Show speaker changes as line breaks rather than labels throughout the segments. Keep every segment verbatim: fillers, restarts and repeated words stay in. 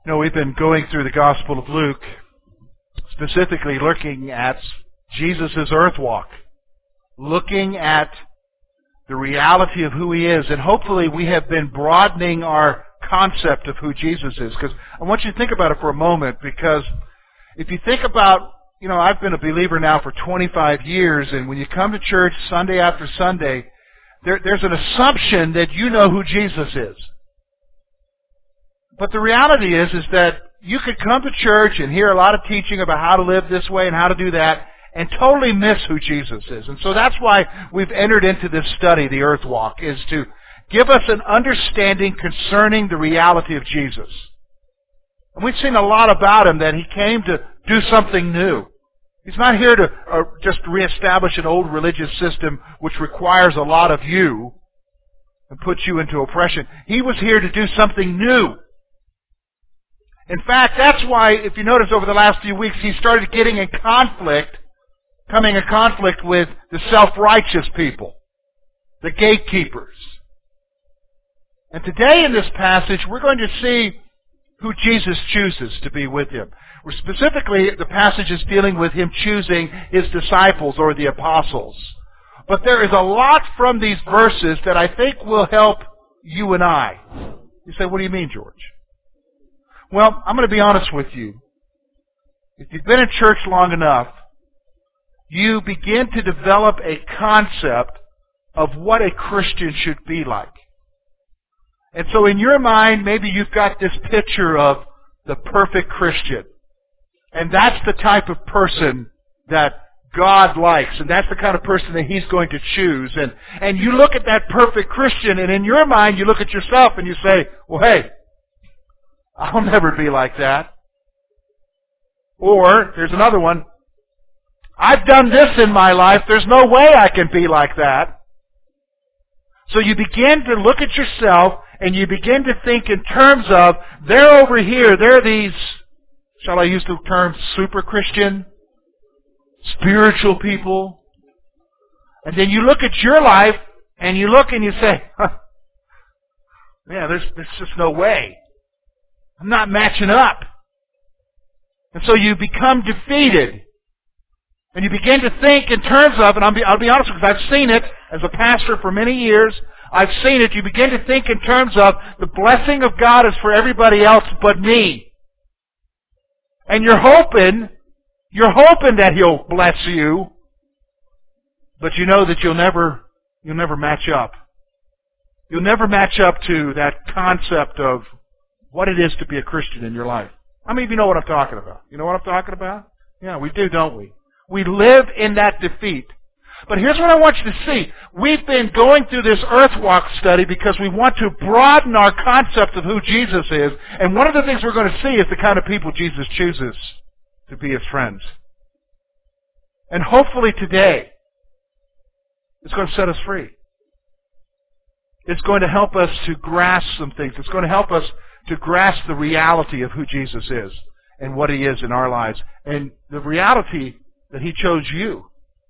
You know, we've been going through the Gospel of Luke, specifically looking at Jesus' earth walk, looking at the reality of who He is, and hopefully we have been broadening our concept of who Jesus is. Because I want you to think about it for a moment, because if you think about, you know, I've been a believer now for twenty-five years, and when you come to church Sunday after Sunday, there, there's an assumption that you know who Jesus is. But the reality is, is that you could come to church and hear a lot of teaching about how to live this way and how to do that, and totally miss who Jesus is. And so that's why we've entered into this study, the Earth Walk, is to give us an understanding concerning the reality of Jesus. And we've seen a lot about Him, that He came to do something new. He's not here to uh, just reestablish an old religious system which requires a lot of you and puts you into oppression. He was here to do something new. In fact, that's why, if you notice over the last few weeks, He started getting in conflict, coming in conflict with the self-righteous people, the gatekeepers. And today in this passage, we're going to see who Jesus chooses to be with Him. We're specifically, the passage is dealing with Him choosing His disciples or the apostles. But there is a lot from these verses that I think will help you and I. You say, what do you mean, George? Well, I'm going to be honest with you. If you've been in church long enough, you begin to develop a concept of what a Christian should be like. And so in your mind, maybe you've got this picture of the perfect Christian. And that's the type of person that God likes. And that's the kind of person that He's going to choose. And, and you look at that perfect Christian, and in your mind, you look at yourself and you say, well, hey, I'll never be like that. Or, here's another one. I've done this in my life. There's no way I can be like that. So you begin to look at yourself and you begin to think in terms of, they're over here, they're these, shall I use the term super Christian, spiritual people. And then you look at your life and you look and you say, huh, yeah, there's, there's just no way. I'm not matching up. And so you become defeated. And you begin to think in terms of, and I'll be, I'll be honest with you, because I've seen it as a pastor for many years. I've seen it. You begin to think in terms of, the blessing of God is for everybody else but me. And you're hoping, you're hoping that He'll bless you, but you know that you'll never, you'll never match up. You'll never match up to that concept of what it is to be a Christian in your life. How many of you know what I'm talking about? You know what I'm talking about? Yeah, we do, don't we? We live in that defeat. But here's what I want you to see. We've been going through this Earth Walk study because we want to broaden our concept of who Jesus is. And one of the things we're going to see is the kind of people Jesus chooses to be His friends. And hopefully today, it's going to set us free. It's going to help us to grasp some things. It's going to help us to grasp the reality of who Jesus is and what He is in our lives. And the reality that He chose you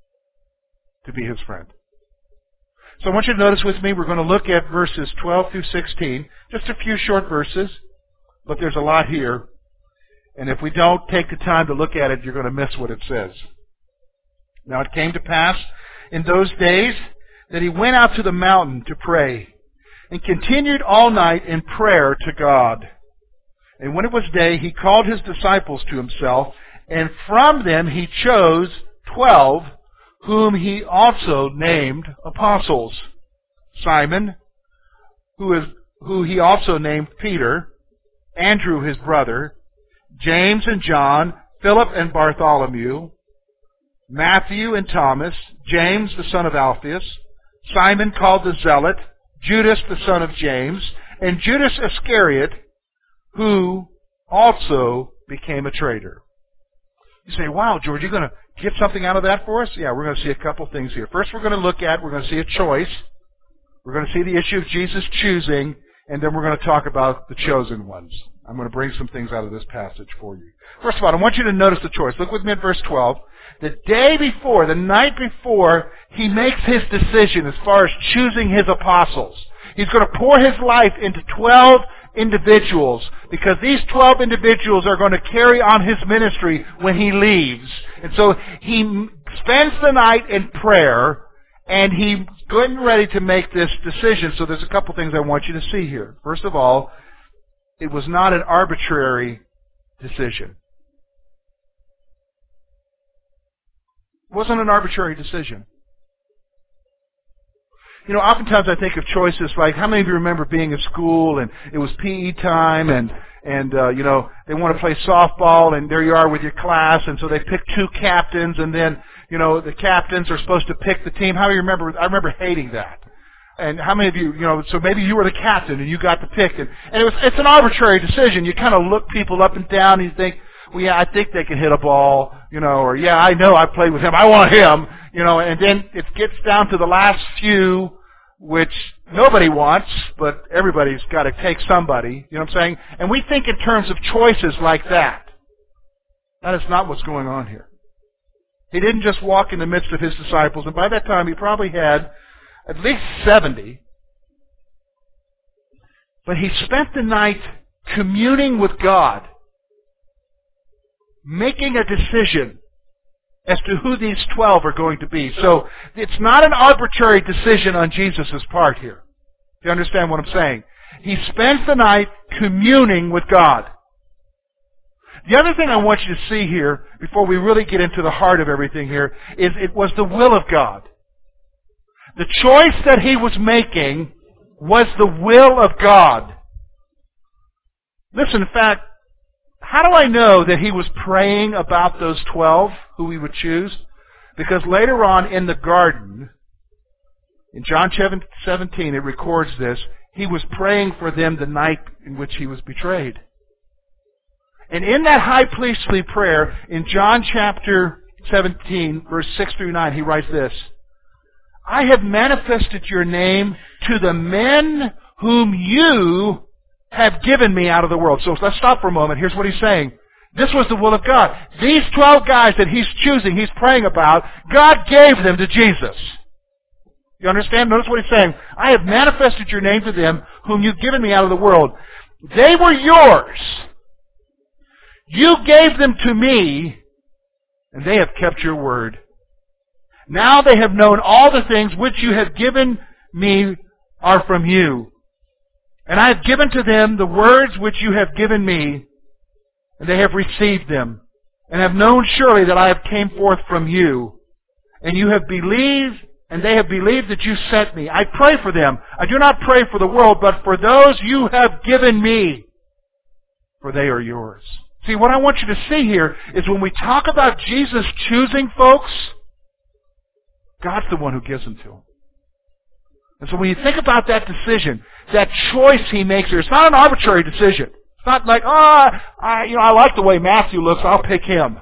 to be His friend. So I want you to notice with me, we're going to look at verses twelve through sixteen. Just a few short verses, but there's a lot here. And if we don't take the time to look at it, you're going to miss what it says. Now it came to pass in those days that He went out to the mountain to pray, and continued all night in prayer to God. And when it was day, He called His disciples to Himself, and from them He chose twelve, whom He also named apostles. Simon, who is who He also named Peter, Andrew His brother, James and John, Philip and Bartholomew, Matthew and Thomas, James the son of Alphaeus, Simon called the Zealot, Judas the son of James, and Judas Iscariot, who also became a traitor. You say, wow, George, you're going to get something out of that for us? Yeah, we're going to see a couple things here. First, we're going to look at, we're going to see a choice. We're going to see the issue of Jesus choosing, and then we're going to talk about the chosen ones. I'm going to bring some things out of this passage for you. First of all, I want you to notice the choice. Look with me at verse twelve. The day before, the night before, He makes His decision as far as choosing His apostles. He's going to pour His life into twelve individuals, because these twelve individuals are going to carry on his ministry when he leaves. And so he spends the night in prayer, and he's getting ready to make this decision. So there's a couple things I want you to see here. First of all, it was not an arbitrary decision. It wasn't an arbitrary decision. You know, oftentimes I think of choices like, how many of you remember being at school and it was P E time and, and uh, you know, they want to play softball and there you are with your class, and so they pick two captains, and then, you know, the captains are supposed to pick the team. How many remember? I remember hating that. And how many of you, you know, so maybe you were the captain and you got to pick. And, and it was, it's an arbitrary decision. You kind of look people up and down and you think, well, yeah, I think they can hit a ball, you know, or yeah, I know I played with him. I want him, you know, and then it gets down to the last few, which nobody wants, but everybody's got to take somebody, you know what I'm saying? And we think in terms of choices like that. That is not what's going on here. He didn't just walk in the midst of his disciples, and by that time he probably had at least seventy. But he spent the night communing with God, making a decision as to who these twelve are going to be. So it's not an arbitrary decision on Jesus' part here. Do you understand what I'm saying? He spends the night communing with God. The other thing I want you to see here, before we really get into the heart of everything here, is it was the will of God. The choice that he was making was the will of God. Listen, in fact, how do I know that he was praying about those twelve who he would choose? Because later on in the garden, in John seventeen, it records this, he was praying for them the night in which he was betrayed. And in that high priestly prayer, in John chapter seventeen, verse six through nine, he writes this, I have manifested your name to the men whom you have given me out of the world. So let's stop for a moment. Here's what he's saying. This was the will of God. These twelve guys that he's choosing, he's praying about, God gave them to Jesus. You understand? Notice what he's saying. I have manifested your name to them whom you've given me out of the world. They were yours. You gave them to me, and they have kept your word. Now they have known all the things which you have given me are from you. And I have given to them the words which you have given me, and they have received them, and have known surely that I have came forth from you. And you have believed, and they have believed that you sent me. I pray for them. I do not pray for the world, but for those you have given me, for they are yours. See, what I want you to see here is when we talk about Jesus choosing folks, God's the one who gives them to them. And so when you think about that decision, that choice he makes here, it's not an arbitrary decision. It's not like, oh, I, you know, I like the way Matthew looks, I'll pick him.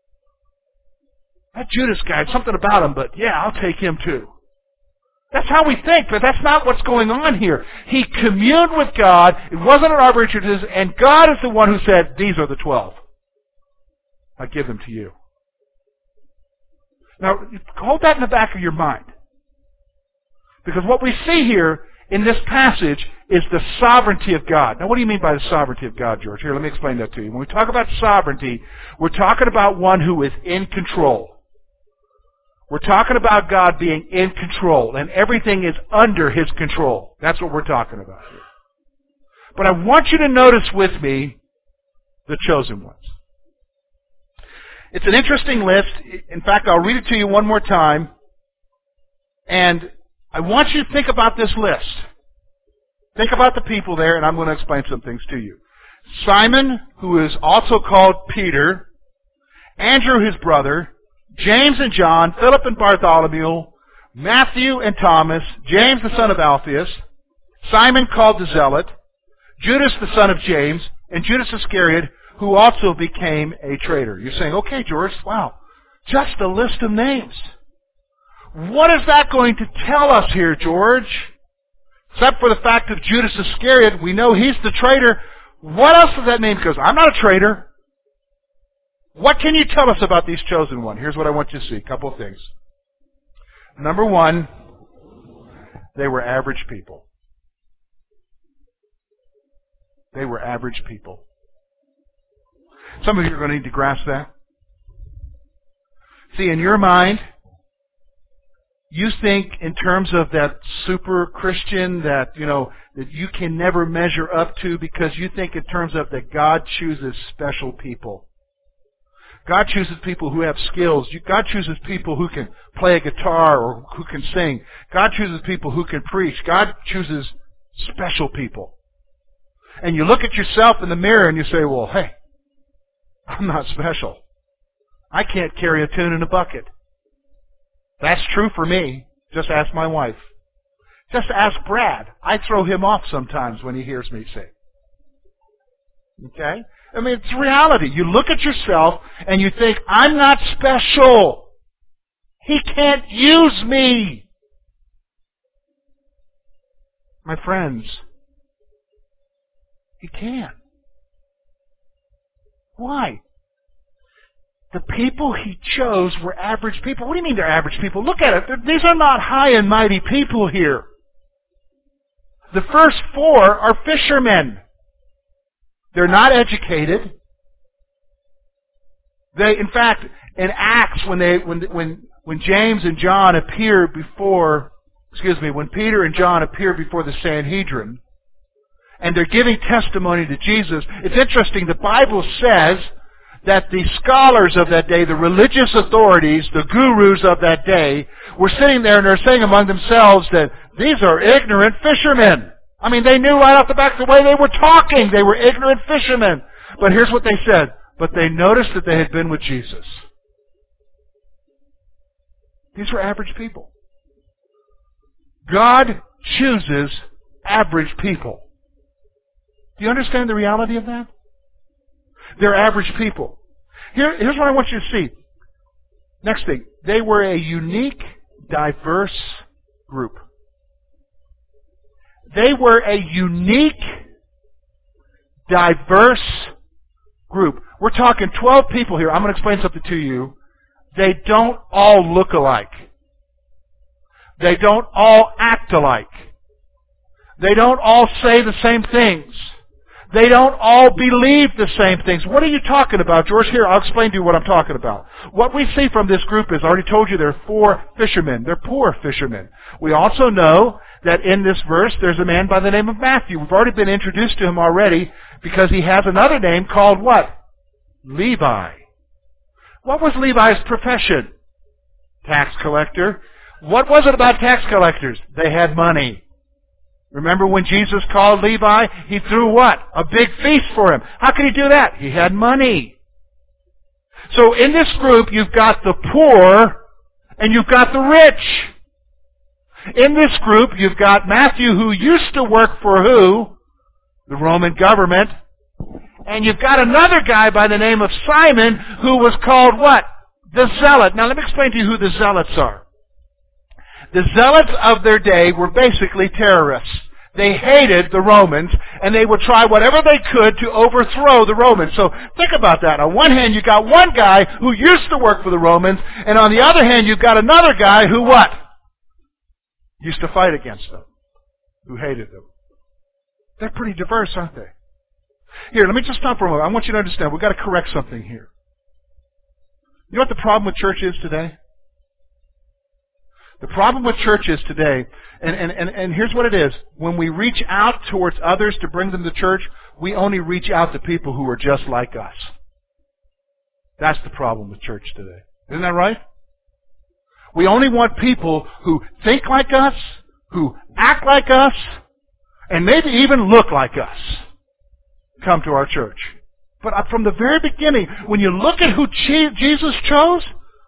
That Judas guy, something about him, but yeah, I'll take him too. That's how we think, but that's not what's going on here. He communed with God. It wasn't an arbitrary decision, and God is the one who said, these are the twelve. I give them to you. Now, hold that in the back of your mind. Because what we see here in this passage is the sovereignty of God. Now, what do you mean by the sovereignty of God, George? Here, let me explain that to you. When we talk about sovereignty, we're talking about one who is in control. We're talking about God being in control, and everything is under His control. That's what we're talking about here. But I want you to notice with me the chosen ones. It's an interesting list. In fact, I'll read it to you one more time. And I want you to think about this list. Think about the people there, and I'm going to explain some things to you. Simon, who is also called Peter, Andrew, his brother, James and John, Philip and Bartholomew, Matthew and Thomas, James the son of Alphaeus, Simon called the Zealot, Judas the son of James, and Judas Iscariot, who also became a traitor. You're saying, okay, George, wow, just a list of names. What is that going to tell us here, George? Except for the fact of Judas Iscariot, we know he's the traitor. What else does that mean? Because I'm not a traitor. What can you tell us about these chosen ones? Here's what I want you to see. A couple of things. Number one, they were average people. They were average people. Some of you are going to need to grasp that. See, in your mind, you think in terms of that super Christian that, you know, that you can never measure up to, because you think in terms of that God chooses special people. God chooses people who have skills. God chooses people who can play a guitar or who can sing. God chooses people who can preach. God chooses special people. And you look at yourself in the mirror and you say, well, hey, I'm not special. I can't carry a tune in a bucket. That's true for me. Just ask my wife. Just ask Brad. I throw him off sometimes when he hears me sing. Okay? I mean, it's reality. You look at yourself and you think, I'm not special. He can't use me. My friends, He can. Why? The people He chose were average people. What do you mean they're average people? Look at it. These are not high and mighty people here. The first four are fishermen. They're not educated. They, in fact, in Acts, when they, when, when, when James and John appear before, excuse me, when Peter and John appear before the Sanhedrin, and they're giving testimony to Jesus, it's interesting. The Bible says that the scholars of that day, the religious authorities, the gurus of that day, were sitting there and they're saying among themselves that these are ignorant fishermen. I mean, they knew right off the back the way they were talking. They were ignorant fishermen. But here's what they said. But they noticed that they had been with Jesus. These were average people. God chooses average people. Do you understand the reality of that? They're average people. Here, here's what I want you to see. Next thing. They were a unique, diverse group. They were a unique, diverse group. We're talking twelve people here. I'm going to explain something to you. They don't all look alike. They don't all act alike. They don't all say the same things. They don't all believe the same things. What are you talking about, George? Here, I'll explain to you what I'm talking about. What we see from this group is, I already told you, there are four fishermen. They're poor fishermen. We also know that in this verse, there's a man by the name of Matthew. We've already been introduced to him already because he has another name called what? Levi. What was Levi's profession? Tax collector. What was it about tax collectors? They had money. Remember when Jesus called Levi? He threw what? A big feast for him. How could he do that? He had money. So in this group, you've got the poor and you've got the rich. In this group, you've got Matthew, who used to work for who? The Roman government. And you've got another guy by the name of Simon, who was called what? The Zealot. Now let me explain to you who the Zealots are. The Zealots of their day were basically terrorists. They hated the Romans, and they would try whatever they could to overthrow the Romans. So think about that. On one hand, you've got one guy who used to work for the Romans, and on the other hand, you've got another guy who what? Used to fight against them, who hated them. They're pretty diverse, aren't they? Here, let me just stop for a moment. I want you to understand, we've got to correct something here. You know what the problem with church is today? The problem with church is today, and, and, and, and here's what it is. When we reach out towards others to bring them to church, we only reach out to people who are just like us. That's the problem with church today. Isn't that right? We only want people who think like us, who act like us, and maybe even look like us come to our church. But from the very beginning, when you look at who Jesus chose,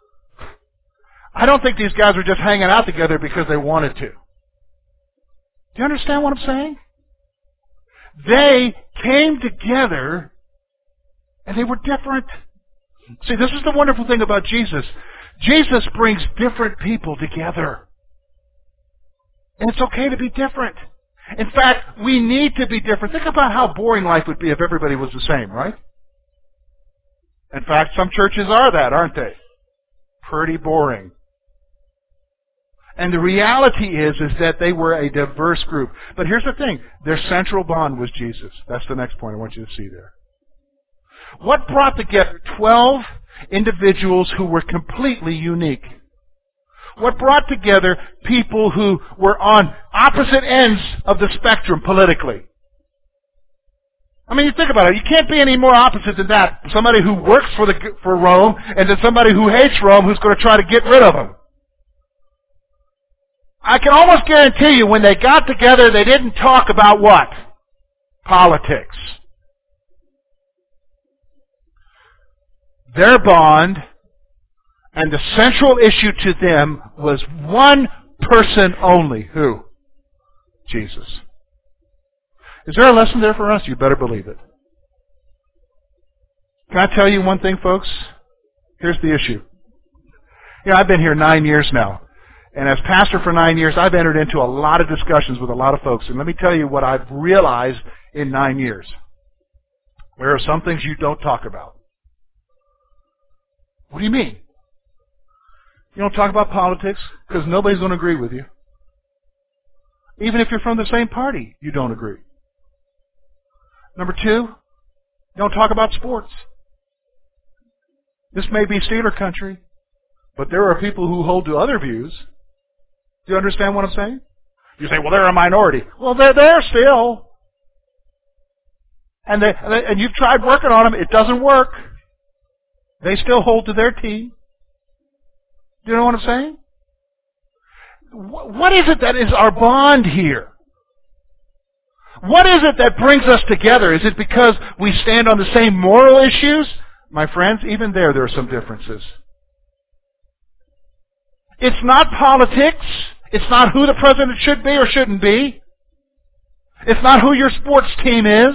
I don't think these guys were just hanging out together because they wanted to. Do you understand what I'm saying? They came together and they were different. See, this is the wonderful thing about Jesus. Jesus brings different people together. And it's okay to be different. In fact, we need to be different. Think about how boring life would be if everybody was the same, right? In fact, some churches are that, aren't they? Pretty boring. And the reality is, is that they were a diverse group. But here's the thing. Their central bond was Jesus. That's the next point I want you to see there. What brought together twelve individuals who were completely unique? What brought together people who were on opposite ends of the spectrum politically? I mean, you think about it. You can't be any more opposite than that. Somebody who works for the for Rome and then somebody who hates Rome who's going to try to get rid of him. I can almost guarantee you when they got together, they didn't talk about what? Politics. Their bond and the central issue to them was one person only. Who? Jesus. Is there a lesson there for us? You better believe it. Can I tell you one thing, folks? Here's the issue. You know, I've been here nine years now. And as pastor for nine years, I've entered into a lot of discussions with a lot of folks. And let me tell you what I've realized in nine years. There are some things you don't talk about. What do you mean? You don't talk about politics because nobody's going to agree with you. Even if you're from the same party, you don't agree. Number two, you don't talk about sports. This may be Steeler country, but there are people who hold to other views. Do you understand what I'm saying? You say, well, they're a minority. Well, they're there still. And, they, and you've tried working on them. It doesn't work. They still hold to their team. Do you know what I'm saying? What is it that is our bond here? What is it that brings us together? Is it because we stand on the same moral issues? My friends, even there, there are some differences. It's not politics. It's not who the president should be or shouldn't be. It's not who your sports team is.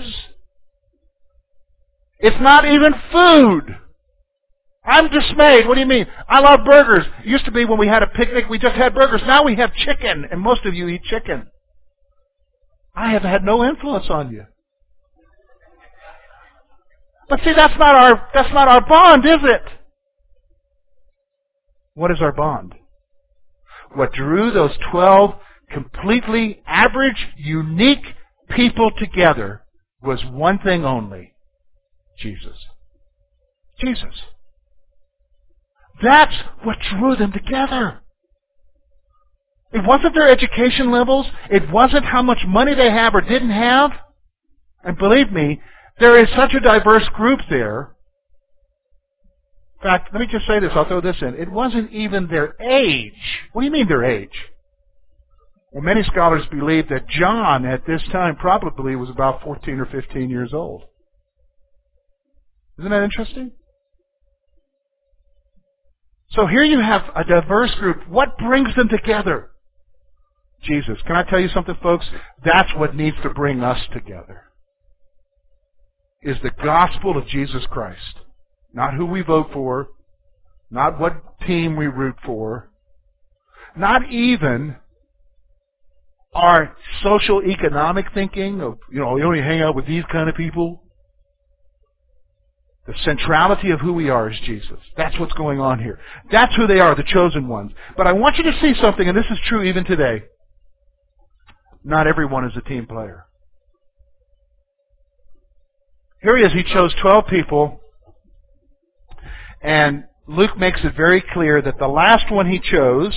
It's not even food. I'm dismayed. What do you mean? I love burgers. It used to be when we had a picnic, we just had burgers. Now we have chicken, and most of you eat chicken. I have had no influence on you. But see, that's not our that's not our bond, is it? What is our bond? What drew those twelve completely average, unique people together was one thing only. Jesus. Jesus. That's what drew them together. It wasn't their education levels. It wasn't how much money they have or didn't have. And believe me, there is such a diverse group there. In fact, let me just say this. I'll throw this in. It wasn't even their age. What do you mean their age? Well, many scholars believe that John at this time probably was about fourteen or fifteen years old. Isn't that interesting? So here you have a diverse group. What brings them together? Jesus. Can I tell you something, folks? That's what needs to bring us together. Is the gospel of Jesus Christ. Not who we vote for. Not what team we root for. Not even our social economic thinking of, you know, we only hang out with these kind of people. The centrality of who we are is Jesus. That's what's going on here. That's who they are, the chosen ones. But I want you to see something, and this is true even today. Not everyone is a team player. Here he is. He chose twelve people. And Luke makes it very clear that the last one he chose,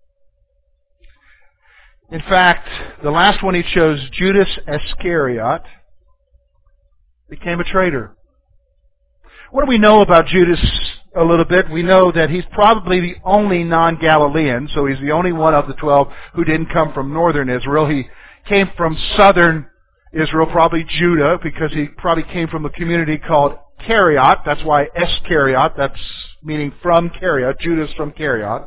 in fact, the last one he chose, Judas Iscariot, became a traitor. What do we know about Judas a little bit? We know that he's probably the only non-Galilean, so he's the only one of the twelve who didn't come from northern Israel. He came from southern Israel, probably Judah, because he probably came from a community called Cariot. That's why Iscariot, that's meaning from Cariot, Judas from Cariot.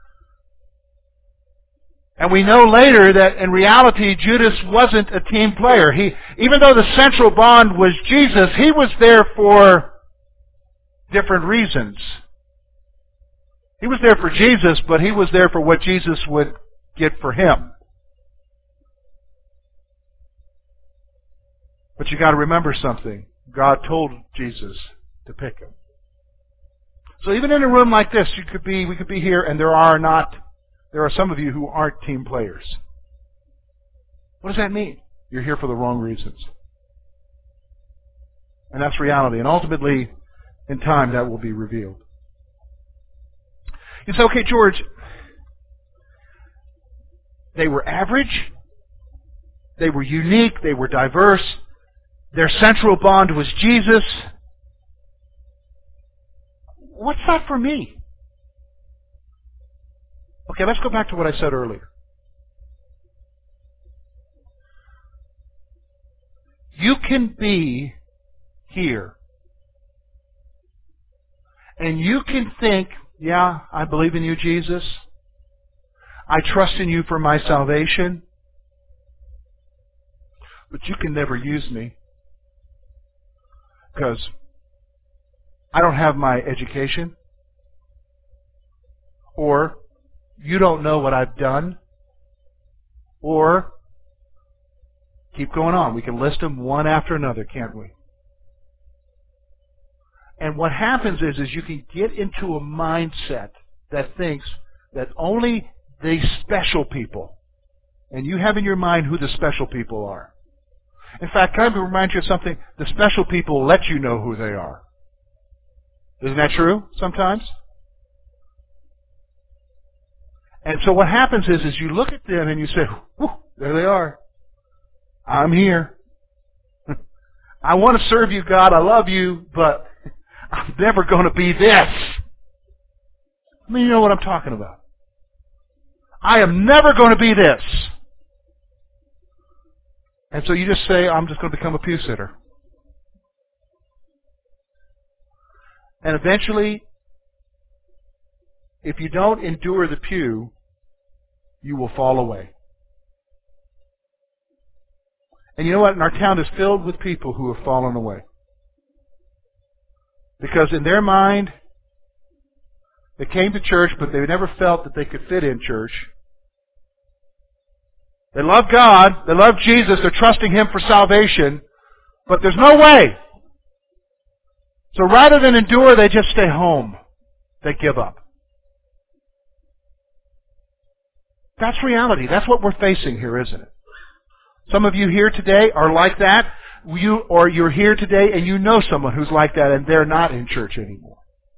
And we know later that in reality Judas wasn't a team player. He, even though the central bond was Jesus, he was there for different reasons. He was there for Jesus, but he was there for what Jesus would get for him. But you got to remember something. God told Jesus to pick him. So even in a room like this, you could be, we could be here, and there are not there are some of you who aren't team players. What does that mean? You're here for the wrong reasons. And that's reality. And ultimately, in time, that will be revealed. You say, okay, George, they were average, they were unique, they were diverse, their central bond was Jesus. What's that for me? Okay, let's go back to what I said earlier. You can be here, and you can think, yeah, I believe in you, Jesus. I trust in you for my salvation. But you can never use me because I don't have my education, or you don't know what I've done, or keep going on. We can list them one after another, can't we? And what happens is, is you can get into a mindset that thinks that only the special people, and you have in your mind who the special people are. In fact, can I remind you of something? The special people let you know who they are. Isn't that true sometimes? And so what happens is, is you look at them and you say, whew, there they are. I'm here. I want to serve you, God. I love you, but I'm never going to be this. I mean, you know what I'm talking about. I am never going to be this. And so you just say, I'm just going to become a pew sitter. And eventually, if you don't endure the pew, you will fall away. And you know what? And our town is filled with people who have fallen away. Because in their mind, they came to church, but they never felt that they could fit in church. They love God, they love Jesus, they're trusting Him for salvation, but there's no way. So rather than endure, they just stay home. They give up. That's reality. That's what we're facing here, isn't it? Some of you here today are like that. You, or you're here today and you know someone who's like that and they're not in church anymore.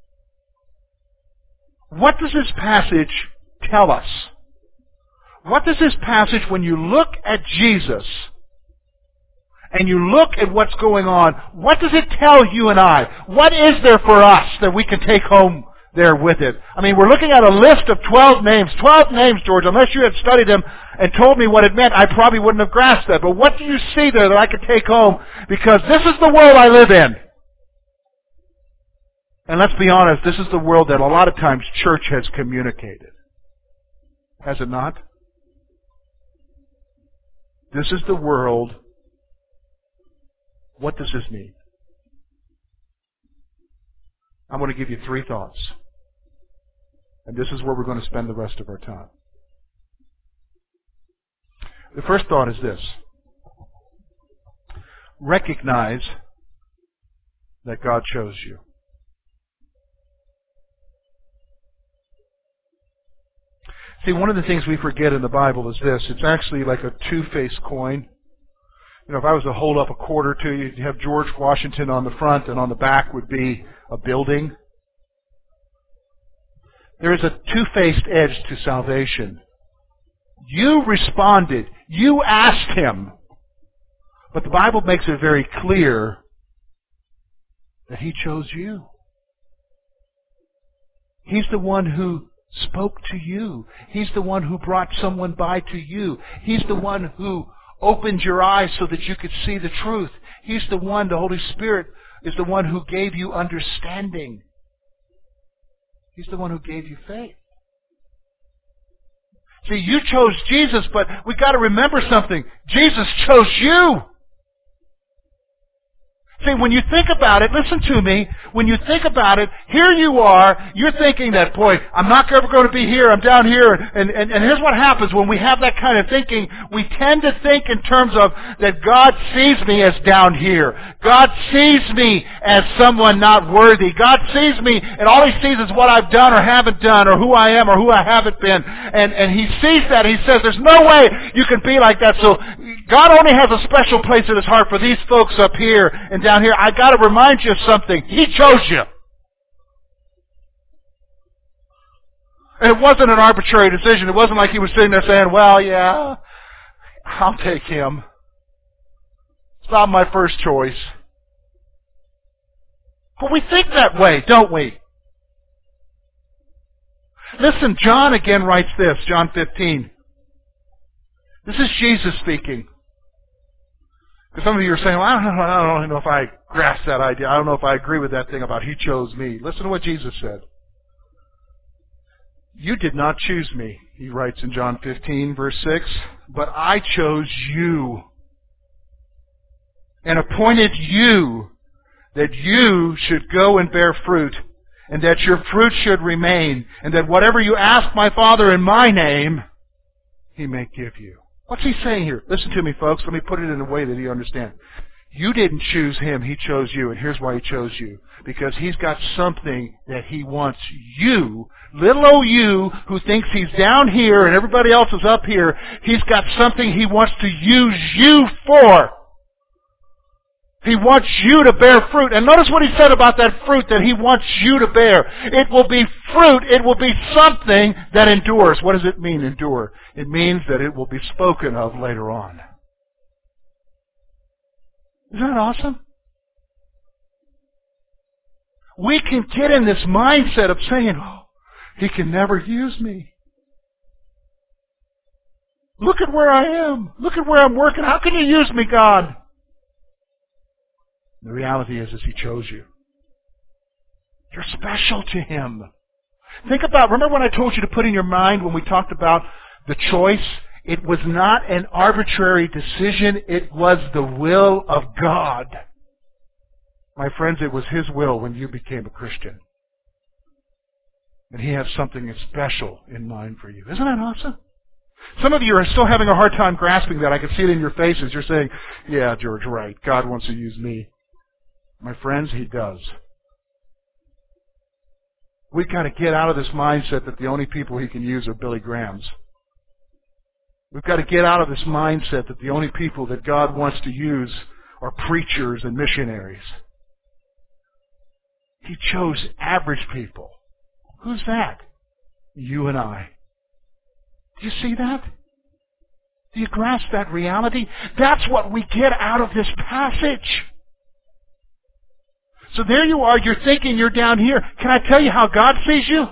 What does this passage tell us? What does this passage, when you look at Jesus and you look at what's going on, what does it tell you and I? What is there for us that we can take home there with it? I mean, we're looking at a list of twelve names. twelve names, George. Unless you had studied them and told me what it meant, I probably wouldn't have grasped that. But what do you see there that I could take home? Because this is the world I live in. And let's be honest, this is the world that a lot of times church has communicated. Has it not? This is the world. What does this mean? I'm going to give you three thoughts. And this is where we're going to spend the rest of our time. The first thought is this. Recognize that God chose you. See, one of the things we forget in the Bible is this. It's actually like a two-faced coin. You know, if I was to hold up a quarter to you, you'd have George Washington on the front, and on the back would be a building. There is a two-faced edge to salvation. You responded. You asked Him. But the Bible makes it very clear that He chose you. He's the one who spoke to you. He's the one who brought someone by to you. He's the one who opened your eyes so that you could see the truth. He's the one, the Holy Spirit, is the one who gave you understanding. He's the one who gave you faith. See, you chose Jesus, but we've got to remember something. Jesus chose you. See, when you think about it, listen to me, when you think about it, here you are, you're thinking that, boy, I'm not ever going to be here, I'm down here, and, and, and here's what happens when we have that kind of thinking. We tend to think in terms of that God sees me as down here. God sees me as someone not worthy. God sees me, and all He sees is what I've done or haven't done, or who I am or who I haven't been. And, and He sees that. He says, there's no way you can be like that. So God only has a special place in His heart for these folks up here and down here. I got to remind you of something. He chose you. And it wasn't an arbitrary decision. It wasn't like He was sitting there saying, well, yeah, I'll take him. It's not my first choice. But we think that way, don't we? Listen, John again writes this, John fifteen. This is Jesus speaking. Because some of you are saying, well, I don't know, I don't know if I grasp that idea. I don't know if I agree with that thing about He chose me. Listen to what Jesus said. You did not choose me, He writes in John fifteen, verse six, but I chose you and appointed you that you should go and bear fruit, and that your fruit should remain, and that whatever you ask my Father in my name, He may give you. What's He saying here? Listen to me, folks. Let me put it in a way that you understand. You didn't choose Him. He chose you. And here's why He chose you. Because He's got something that He wants you, little old you, who thinks He's down here and everybody else is up here, He's got something He wants to use you for. He wants you to bear fruit. And notice what He said about that fruit that He wants you to bear. It will be fruit. It will be something that endures. What does it mean, endure? It means that it will be spoken of later on. Isn't that awesome? We can get in this mindset of saying, oh, He can never use me. Look at where I am. Look at where I'm working. How can You use me, God? The reality is, is He chose you. You're special to Him. Think about, remember when I told you to put in your mind when we talked about the choice? It was not an arbitrary decision. It was the will of God. My friends, it was His will when you became a Christian. And He has something special in mind for you. Isn't that awesome? Some of you are still having a hard time grasping that. I can see it in your faces. You're saying, yeah, George, right. God wants to use me. My friends, He does. We've got to get out of this mindset that the only people He can use are Billy Grahams. We've got to get out of this mindset that the only people that God wants to use are preachers and missionaries. He chose average people. Who's that? You and I. Do you see that? Do you grasp that reality? That's what we get out of this passage. So there you are, you're thinking you're down here. Can I tell you how God sees you?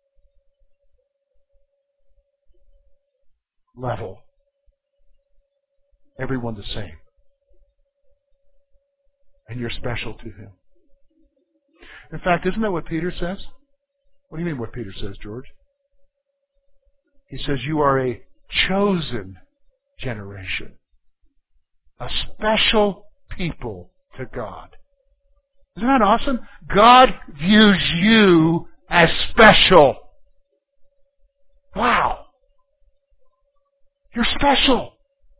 Level. Everyone the same. And you're special to Him. In fact, isn't that what Peter says? What do you mean what Peter says, George? He says you are a chosen generation. A special people to God. Isn't that awesome? God views you as special. Wow. You're special.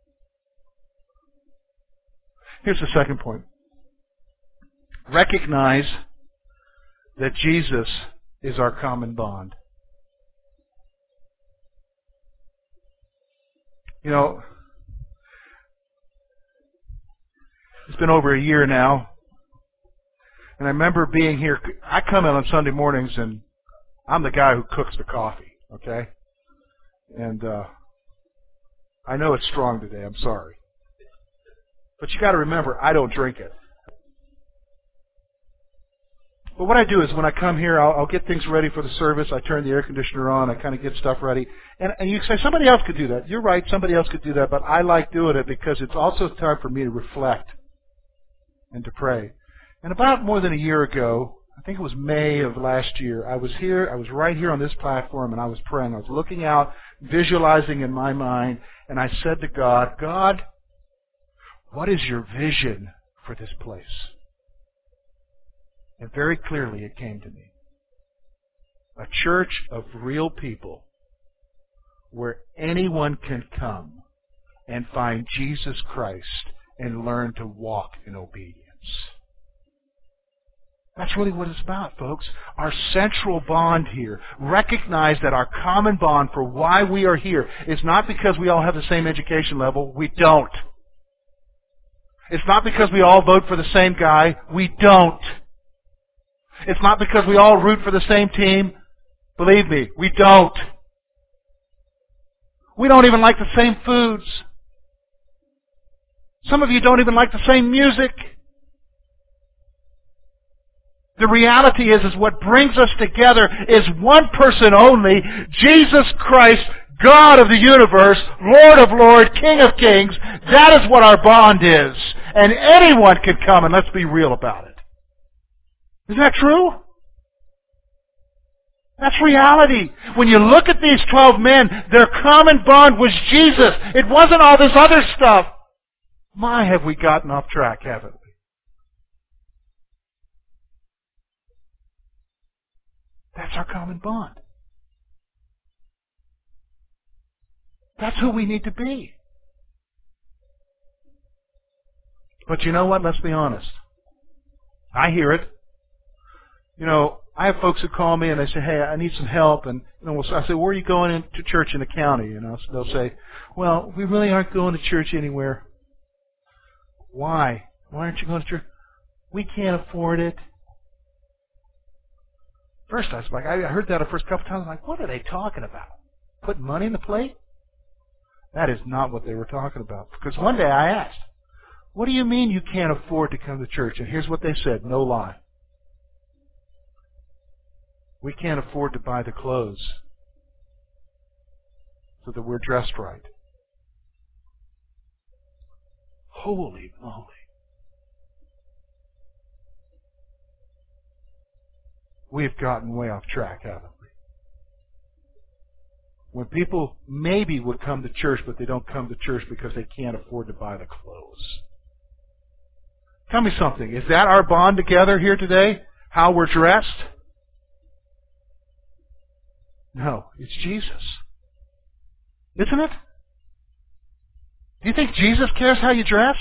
Here's the second point. Recognize that Jesus is our common bond. You know, it's been over a year now. And I remember being here. I come in on Sunday mornings, and I'm the guy who cooks the coffee, okay? And uh, I know it's strong today. I'm sorry. But you got to remember, I don't drink it. But what I do is when I come here, I'll, I'll get things ready for the service. I turn the air conditioner on. I kind of get stuff ready. And, and you say, somebody else could do that. You're right, somebody else could do that. But I like doing it because it's also time for me to reflect and to pray. And about more than a year ago, I think it was May of last year, I was here, I was right here on this platform, and I was praying. I was looking out, visualizing in my mind, and I said to God, God, what is your vision for this place? And very clearly it came to me. A church of real people where anyone can come and find Jesus Christ and learn to walk in obedience. That's really what it's about, folks. Our central bond here. Recognize that our common bond for why we are here is not because we all have the same education level. We don't. It's not because we all vote for the same guy. We don't. It's not because we all root for the same team. Believe me, we don't. We don't even like the same foods. Some of you don't even like the same music. The reality is, is what brings us together is one person only, Jesus Christ, God of the universe, Lord of lords, King of kings. That is what our bond is. And anyone can come, and let's be real about it. Isn't that true? That's reality. When you look at these twelve men, their common bond was Jesus. It wasn't all this other stuff. My, have we gotten off track, haven't we? That's our common bond. That's who we need to be. But you know what? Let's be honest. I hear it. You know, I have folks who call me and they say, hey, I need some help. And you know, I say, where are you going in to church in the county? You know, so they'll say, well, we really aren't going to church anywhere. Why? Why aren't you going to church? We can't afford it. First, I was like, I heard that the first couple times. I'm like, what are they talking about? Putting money in the plate? That is not what they were talking about. Because one day I asked, what do you mean you can't afford to come to church? And here's what they said, no lie. We can't afford to buy the clothes so that we're dressed right. Holy moly. We've gotten way off track, haven't we? When people maybe would come to church, but they don't come to church because they can't afford to buy the clothes. Tell me something. Is that our bond together here today? How we're dressed? No, it's Jesus. Isn't it? Do you think Jesus cares how you dress?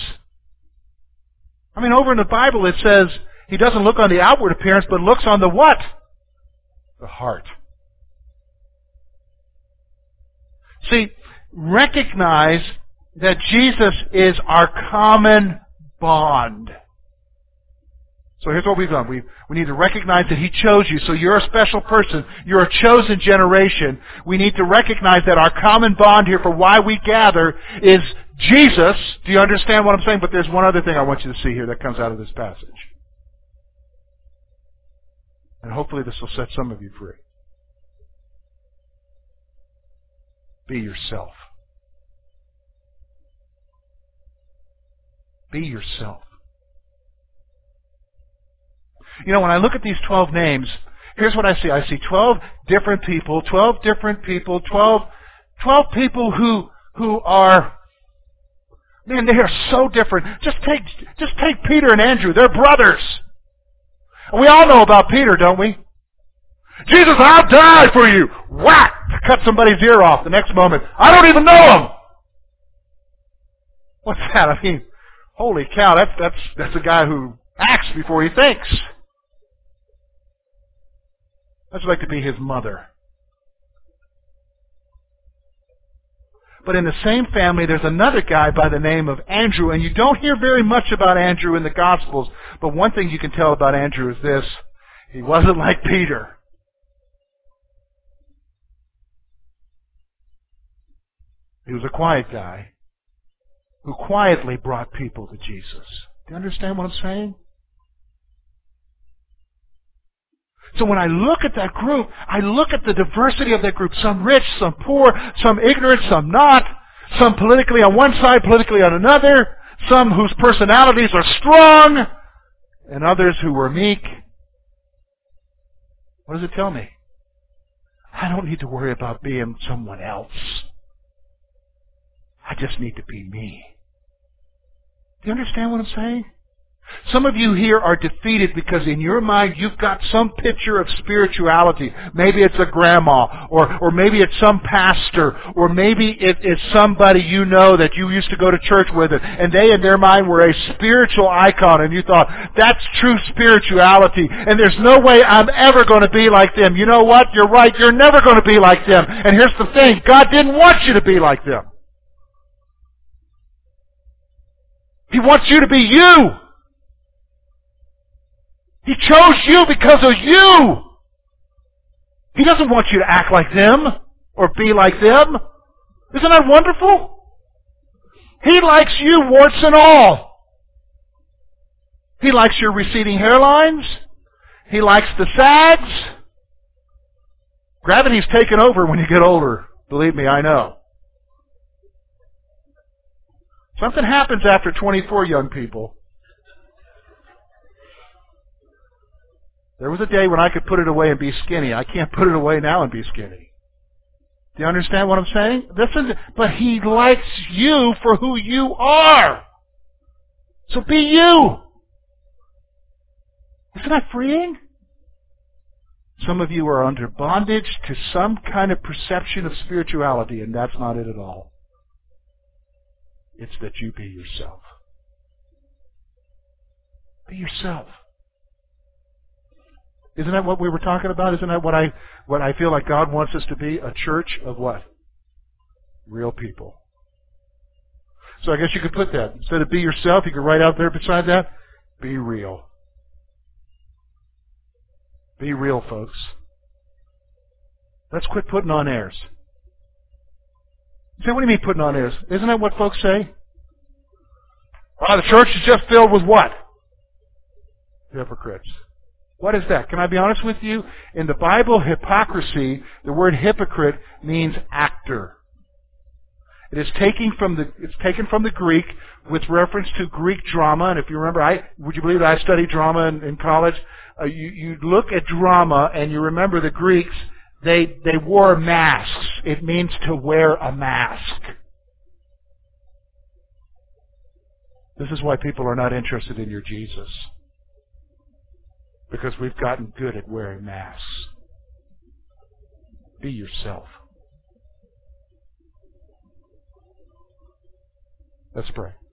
I mean, over in the Bible it says He doesn't look on the outward appearance, but looks on the what? The heart. See, recognize that Jesus is our common bond. So here's what we've done. We we need to recognize that He chose you. So you're a special person. You're a chosen generation. We need to recognize that our common bond here for why we gather is Jesus. Do you understand what I'm saying? But there's one other thing I want you to see here that comes out of this passage. And hopefully this will set some of you free. Be yourself. Be yourself. You know, when I look at these twelve names, here's what I see. I see twelve different people, twelve different people, twelve, twelve people who who are, man, they are so different. Just take just take Peter and Andrew. They're brothers. And we all know about Peter, don't we? Jesus, I'll die for you. Whack! Cut somebody's ear off the next moment. I don't even know him. What's that? I mean, holy cow, that's that's that's a guy who acts before he thinks. I'd like to be his mother. But in the same family, there's another guy by the name of Andrew, and you don't hear very much about Andrew in the Gospels, but one thing you can tell about Andrew is this: he wasn't like Peter. He was a quiet guy who quietly brought people to Jesus. Do you understand what I'm saying? So when I look at that group, I look at the diversity of that group. Some rich, some poor, some ignorant, some not. Some politically on one side, politically on another. Some whose personalities are strong, and others who were meek. What does it tell me? I don't need to worry about being someone else. I just need to be me. Do you understand what I'm saying? Some of you here are defeated because in your mind you've got some picture of spirituality. Maybe it's a grandma, or, or maybe it's some pastor, or maybe it, it's somebody you know that you used to go to church with, and they in their mind were a spiritual icon, and you thought, that's true spirituality, and there's no way I'm ever going to be like them. You know what? You're right. You're never going to be like them. And here's the thing. God didn't want you to be like them. He wants you to be you. He chose you because of you. He doesn't want you to act like them or be like them. Isn't that wonderful? He likes you, warts and all. He likes your receding hairlines. He likes the sags. Gravity's taken over when you get older. Believe me, I know. Something happens after twenty-four, young people. There was a day when I could put it away and be skinny. I can't put it away now and be skinny. Do you understand what I'm saying? This is, but He likes you for who you are. So be you. Isn't that freeing? Some of you are under bondage to some kind of perception of spirituality, and that's not it at all. It's that you be yourself. Be yourself. Isn't that what we were talking about? Isn't that what I what I feel like God wants us to be? A church of what? Real people. So I guess you could put that. Instead of be yourself, you could write out there beside that, be real. Be real, folks. Let's quit putting on airs. You say, what do you mean putting on airs? Isn't that what folks say? Oh, the church is just filled with what? Hypocrites. What is that? Can I be honest with you? In the Bible, hypocrisy, the word hypocrite means actor. It is taken from the it's taken from the Greek with reference to Greek drama. And if you remember, I would you believe that I studied drama in, in college? Uh, you, you look at drama and you remember the Greeks. They they wore masks. It means to wear a mask. This is why people are not interested in your Jesus. Because we've gotten good at wearing masks. Be yourself. Let's pray.